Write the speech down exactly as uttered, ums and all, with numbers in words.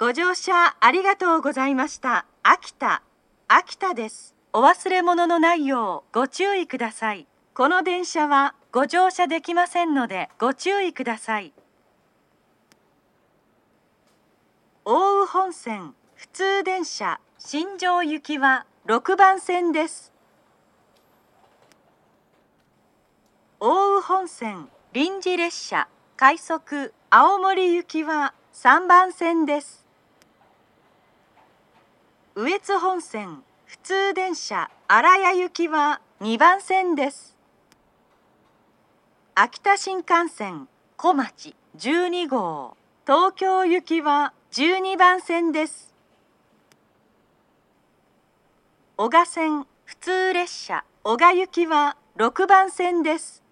ご乗車ありがとうございました。秋田、秋田です。お忘れ物のないようご注意ください。この電車はご乗車できませんのでご注意ください。奥羽本線普通電車新庄行きはろくばん線です。奥羽本線臨時列車快速青森行きはさんばん線です。羽越本線普通電車荒谷行きはにばん線です。秋田新幹線小町じゅうにごう東京行きはじゅうにばん線です。男鹿線普通列車男鹿行きはろくばん線です。